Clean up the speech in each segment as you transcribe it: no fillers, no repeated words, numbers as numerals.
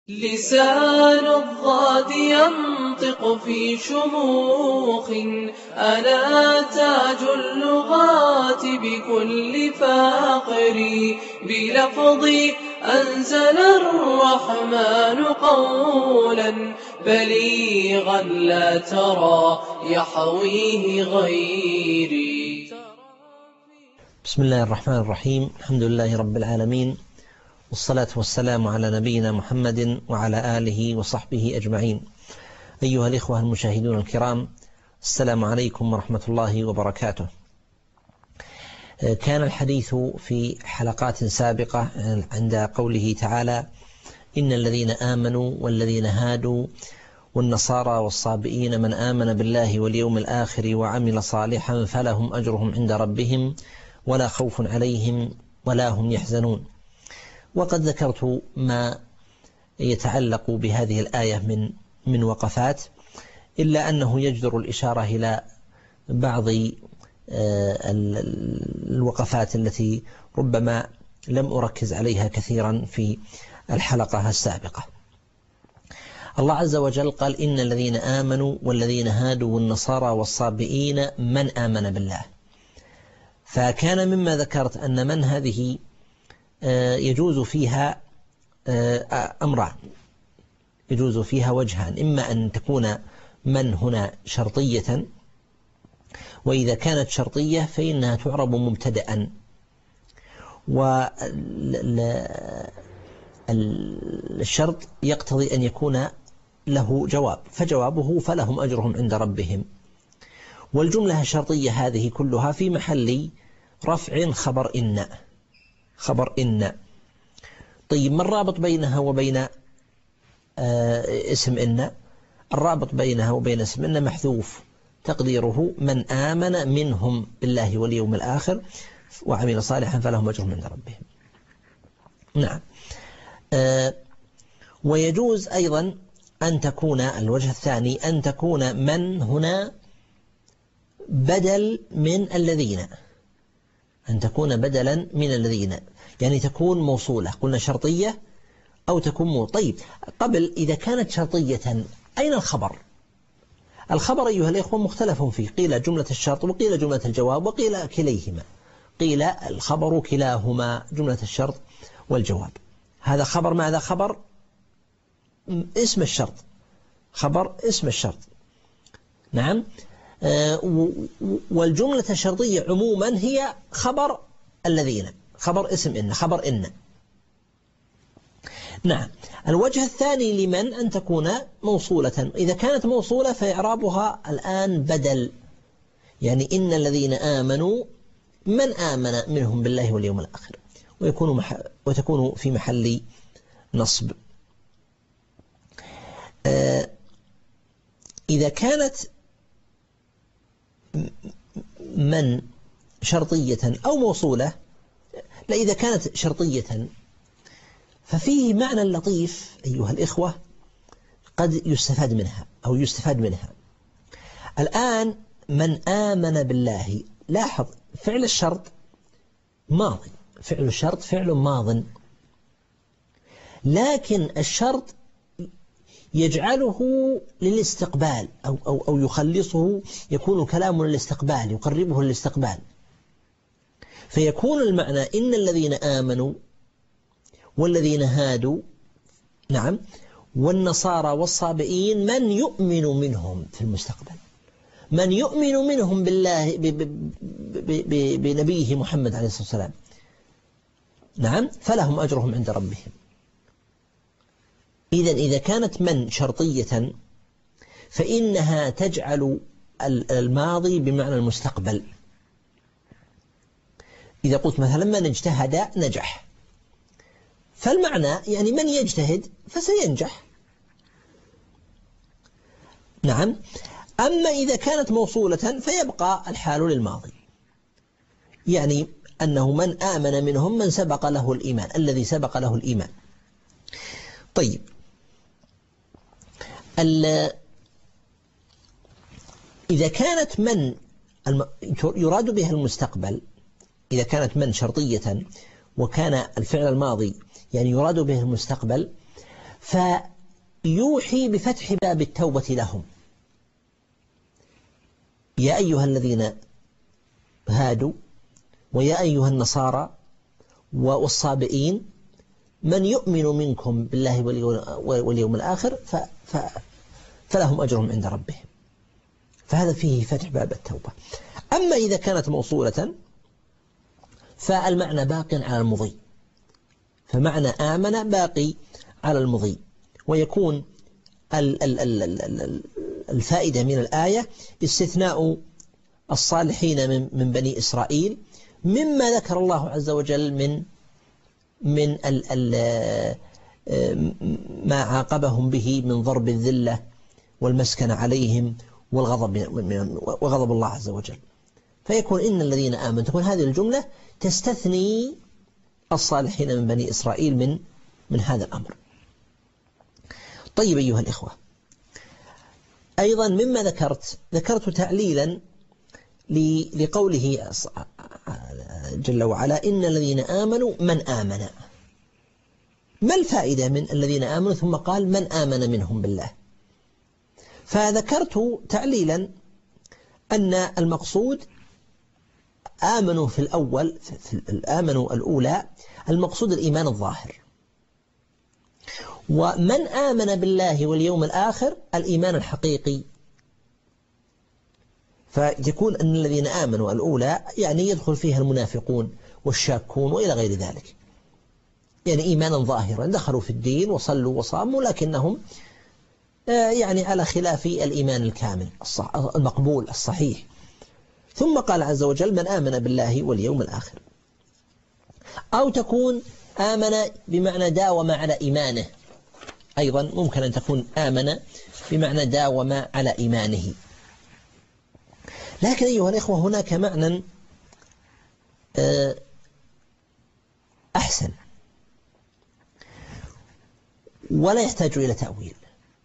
لسان الضاد ينطق في شموخ، أنا تاج اللغات بكل فاقر. بلفظي أنزل الرحمن قولا بليغا لا ترى يحويه غيري. بسم الله الرحمن الرحيم. الحمد لله رب العالمين، والصلاة والسلام على نبينا محمد وعلى آله وصحبه أجمعين. أيها الإخوة المشاهدون الكرام، السلام عليكم ورحمة الله وبركاته. كان الحديث في حلقات سابقة عند قوله تعالى: إن الذين آمنوا والذين هادوا والنصارى والصابئين من آمن بالله واليوم الآخر وعمل صالحا فلهم أجرهم عند ربهم ولا خوف عليهم ولا هم يحزنون. وقد ذكرت ما يتعلق بهذه الآية من وقفات، إلا أنه يجدر الإشارة إلى بعض الوقفات التي ربما لم أركز عليها كثيرا في الحلقة السابقة. الله عز وجل قال: إن الذين آمنوا والذين هادوا والنصارى والصابئين من آمن بالله. فكان مما ذكرت أن من هذه يجوز فيها أمران، يجوز فيها وجهان: إما أن تكون من هنا شرطية، وإذا كانت شرطية فإنها تعرب مبتدأ، والشرط يقتضي أن يكون له جواب، فجوابه فلهم أجرهم عند ربهم. والجملة الشرطية هذه كلها في محل رفع خبر إن. طيب، ما الرابط بينها وبين اسم إن؟ الرابط بينها وبين اسم إن محذوف، تقديره من آمن منهم بالله واليوم الآخر وعمل صالحا فلهم أجرهم عند ربهم. نعم. ويجوز أيضا أن تكون الوجه الثاني أن تكون من هنا بدل من الذين، أن تكون بدلا من الذين، يعني تكون موصولة. قلنا شرطية أو تكون طيب، قبل إذا كانت شرطية أين الخبر؟ الخبر أيها الإخوة مختلف فيه، قيل جملة الشرط وقيل جملة الجواب وقيل كليهما، قيل الخبر كلاهما جملة الشرط والجواب. هذا خبر، ماذا خبر؟ اسم الشرط، خبر اسم الشرط. نعم. والجملة الشرطية عموما هي خبر الذين، خبر اسم إن، خبر إن. نعم. الوجه الثاني لمن أن تكون موصولة. إذا كانت موصولة فإعرابها الآن بدل، يعني إن الذين آمنوا من آمن منهم بالله واليوم الآخر، وتكون في محل نصب. إذا كانت من شرطية أو موصولة، لا، إذا كانت شرطية ففيه معنى لطيف أيها الإخوة قد يستفاد منها أو يستفاد منها. الآن من آمن بالله، لاحظ فعل الشرط ماضي، فعل الشرط فعل ماض، لكن الشرط يجعله للاستقبال أو يخلصه، يكون كلام للاستقبال، يقربه للاستقبال، فيكون المعنى إن الذين آمنوا والذين هادوا، نعم، والنصارى والصابئين من يؤمن منهم في المستقبل، من يؤمن منهم بالله بنبيه محمد عليه الصلاة والسلام، نعم، فلهم أجرهم عند ربهم. إذا كانت من شرطية فإنها تجعل الماضي بمعنى المستقبل. إذا قلت مثلا من اجتهد نجح، فالمعنى يعني من يجتهد فسينجح. نعم. أما إذا كانت موصولة فيبقى الحال للماضي، يعني أنه من آمن منهم من سبق له الإيمان، الذي سبق له الإيمان. طيب، إذا كانت من يراد بها المستقبل، إذا كانت من شرطية وكان الفعل الماضي يعني يراد به المستقبل، فيوحي بفتح باب التوبة لهم. يا أيها الذين هادوا ويا أيها النصارى والصابئين من يؤمن منكم بالله واليوم الآخر فلهم أجرهم عند ربهم. فهذا فيه فتح باب التوبة. أما إذا كانت موصولة فالمعنى باق على المضي، فمعنى آمن باقي على المضي، ويكون الفائدة من الآية استثناء الصالحين من بني إسرائيل مما ذكر الله عز وجل من ما عاقبهم به من ضرب الذلة والمسكن عليهم وغضب الله عز وجل. فيكون إن الذين آمنوا، تكون هذه الجملة تستثني الصالحين من بني إسرائيل من هذا الأمر. طيب أيها الإخوة، أيضا مما ذكرت تعليلا لقوله جل وعلا إن الذين آمنوا من آمن. ما الفائدة من الذين آمنوا ثم قال من آمن منهم بالله؟ فذكرت تعليلا أن المقصود آمنوا في الأول، آمنوا الأولى المقصود الإيمان الظاهر، ومن آمن بالله واليوم الآخر الإيمان الحقيقي. فيكون أن الذين آمنوا الأولى يعني يدخل فيها المنافقون والشاكون وإلى غير ذلك، يعني إيمانا ظاهرا دخلوا في الدين وصلوا وصاموا لكنهم يعني على خلاف الإيمان الكامل المقبول الصحيح. ثم قال عز وجل من آمن بالله واليوم الآخر. أو تكون آمن بمعنى داوم على إيمانه، أيضا ممكن أن تكون آمن بمعنى داوم على إيمانه. لكن أيها الإخوة هناك معنى أحسن ولا يحتاج إلى تأويل.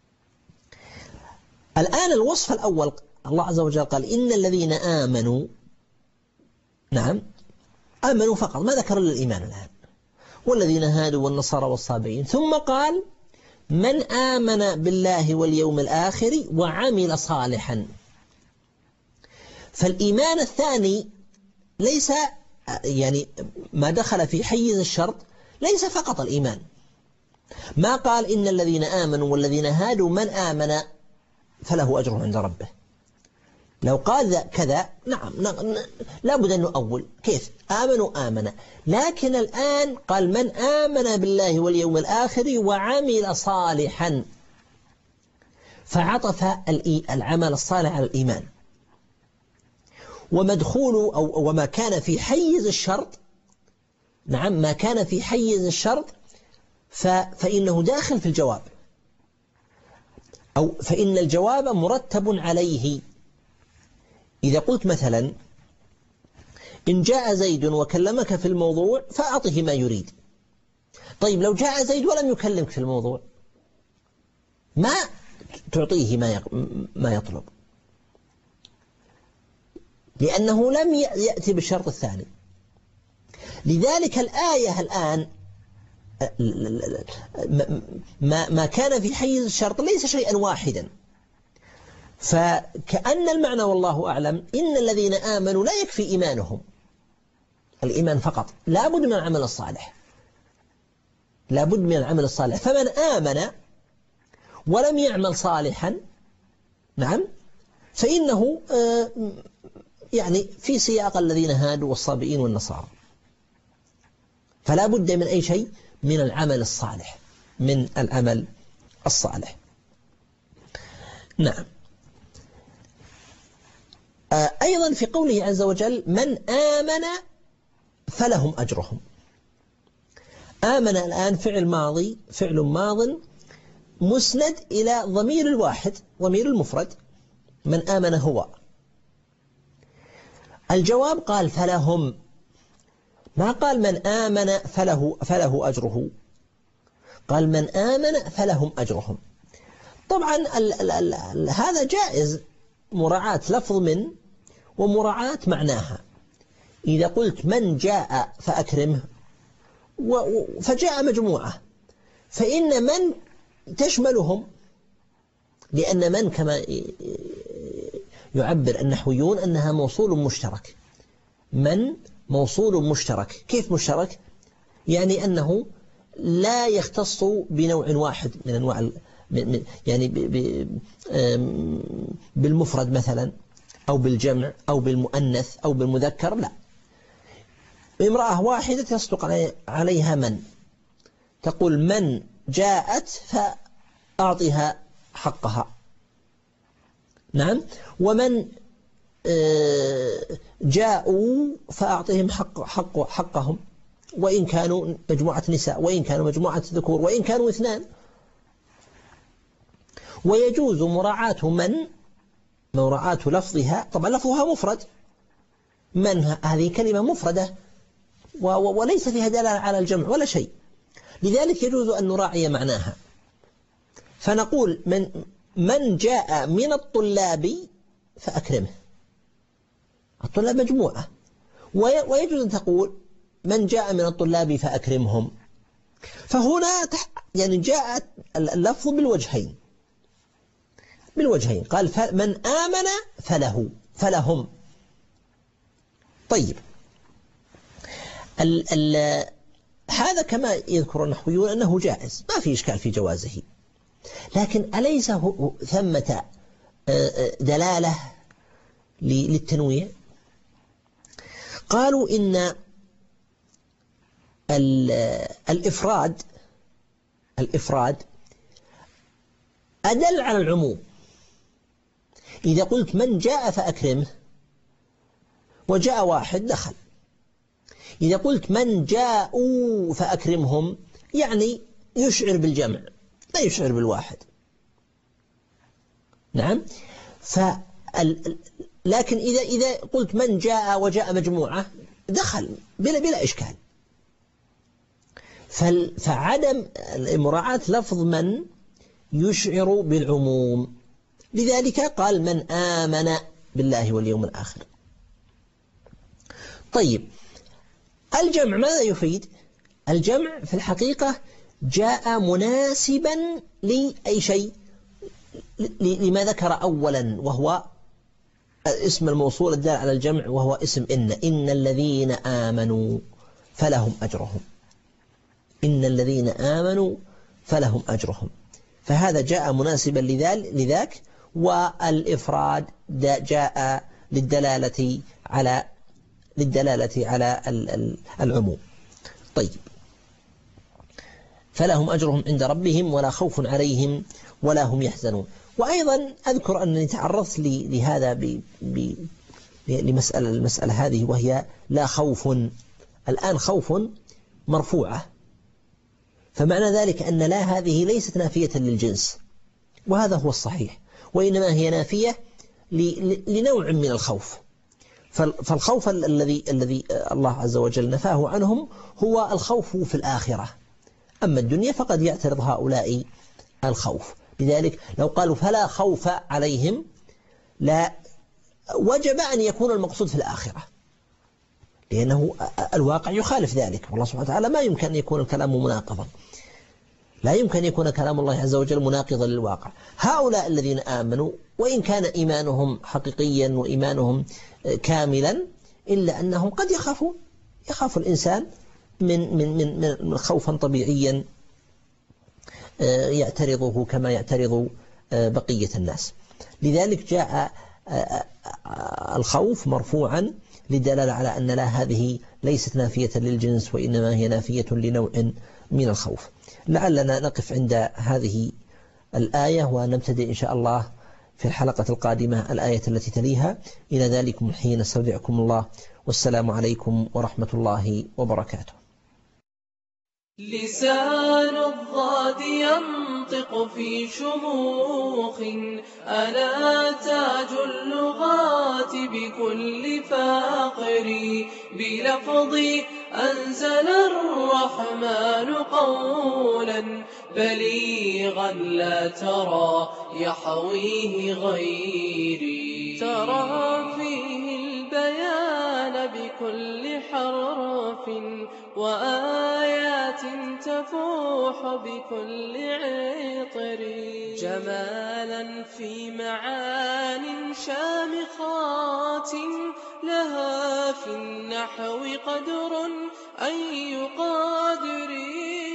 الآن الوصف الأول الله عز وجل قال إن الذين آمنوا، نعم آمنوا فقط، ما ذكر إلا الإيمان الآن، والذين هادوا والنصارى والصابئين، ثم قال من آمن بالله واليوم الآخر وعمل صالحا. فالإيمان الثاني ليس يعني ما دخل في حيز الشرط ليس فقط الإيمان. ما قال إن الذين آمنوا والذين هادوا من آمن فله أجر عند ربه. لو قال كذا نعم لا بد أن نؤول كيف آمنوا آمن، لكن الآن قال من آمن بالله واليوم الآخر وعمل صالحا، فعطف العمل الصالح على الإيمان. ومدخول أو وما كان في حيز الشرط، نعم ما كان في حيز الشرط فإنه داخل في الجواب، أو فإن الجواب مرتب عليه. إذا قلت مثلا إن جاء زيد وكلمك في الموضوع فأعطه ما يريد. طيب لو جاء زيد ولم يكلمك في الموضوع ما تعطيه ما يطلب، لأنه لم يأتي بالشرط الثاني. لذلك الآية الآن ما كان في حيز الشرط ليس شيئا واحدا، فكأن المعنى والله أعلم إن الذين آمنوا لا يكفي إيمانهم الإيمان فقط، لا بد من العمل الصالح، لا بد من العمل الصالح. فمن آمن ولم يعمل صالحا نعم فإنه يعني في سياق الذين هادوا والصابئين والنصارى. فلا بد من أي شيء من العمل الصالح، من العمل الصالح. نعم. أيضا في قوله عز وجل من آمن فلهم أجرهم. آمن الآن فعل ماض مسند إلى ضمير الواحد، ضمير المفرد، من آمن هو. الجواب قال فلهم، ما قال من آمن فله أجره، قال من آمن فلهم أجرهم. طبعا هذا جائز مراعاة لفظ من ومراعاة معناها. إذا قلت من جاء فأكرمه فجاء مجموعة، فإن من تشملهم، لأن من كما يعبر النحويون أنها موصول مشترك. من موصول مشترك. كيف مشترك؟ يعني أنه لا يختص بنوع واحد من أنواع، يعني بالمفرد مثلا أو بالجمع أو بالمؤنث أو بالمذكر، لا. امرأة واحدة تصدق عليها من، تقول من جاءت فأعطها حقها، نعم، ومن جاءوا فأعطهم حقهم، وإن كانوا مجموعة نساء، وإن كانوا مجموعة ذكور، وإن كانوا اثنان. ويجوز مراعاة لفظها، طبعا لفظها مفرد، من هذه كلمة مفردة وليس فيها دلالة على الجمع ولا شيء، لذلك يجوز أن نراعي معناها. فنقول من جاء من الطلاب فأكرمه، الطلاب مجموعة، ويجوز أن تقول من جاء من الطلاب فأكرمهم. فهنا يعني جاء اللفظ بالوجهين، قال من آمن فلهم. طيب، هذا كما يذكر النحويون أنه جائز، ما في إشكال في جوازه، لكن أليس ثمة دلالة للتنويع؟ قالوا إن الإفراد أدل على العموم. إذا قلت من جاء فأكرمه وجاء واحد دخل، إذا قلت من جاءوا فأكرمهم يعني يشعر بالجمع لا يشعر بالواحد، نعم. لكن إذا قلت من جاء وجاء مجموعة دخل بلا إشكال. فعدم مراعاة لفظ من يشعر بالعموم، لذلك قال من آمن بالله واليوم الآخر. طيب، الجمع ماذا يفيد؟ الجمع في الحقيقة جاء مناسبا لأي شيء، لما ذكر أولا وهو اسم الموصول الدال على الجمع، وهو اسم إن الذين آمنوا فلهم أجرهم، إن الذين آمنوا فلهم أجرهم. فهذا جاء مناسبا لذاك، والإفراد جاء للدلالة على العموم. طيب، فلهم أجرهم عند ربهم ولا خوف عليهم ولا هم يحزنون. وأيضا أذكر أنني تعرضت لهذا المسألة هذه، وهي لا خوف. الآن خوف مرفوعة، فمعنى ذلك أن لا هذه ليست نافية للجنس، وهذا هو الصحيح، وإنما هي نافية لنوع من الخوف. فالخوف الذي الله عز وجل نفاه عنهم هو الخوف في الآخرة، أما الدنيا فقد يعترض هؤلاء الخوف. لذلك لو قالوا فلا خوف عليهم لا وجب أن يكون المقصود في الآخرة، لأنه الواقع يخالف ذلك، والله سبحانه وتعالى ما يمكن أن يكون الكلام مناقضا، لا يمكن أن يكون كلام الله عز وجل مناقضا للواقع. هؤلاء الذين آمنوا وإن كان إيمانهم حقيقيا وإيمانهم كاملا، إلا أنهم قد يخاف الإنسان من خوفا طبيعيا يعترضه كما يعترض بقية الناس. لذلك جاء الخوف مرفوعا للدلالة على أن لا هذه ليست نافية للجنس، وإنما هي نافية لنوع من الخوف. لعلنا نقف عند هذه الآية، ونبتدئ إن شاء الله في الحلقة القادمة الآية التي تليها. إلى ذلك الحين استودعكم الله، والسلام عليكم ورحمة الله وبركاته. لسان الضاد ينطق في شموخ، أنا تاج اللغات بكل فاقر، بلفظي أنزل الرحمن قولا بليغا لا ترى يحويه غيري، ترى فيه البيان بكل حرف وآيات تفوح بكل عطر جمالا في معان شامخات لها في النحو قدر أي قادر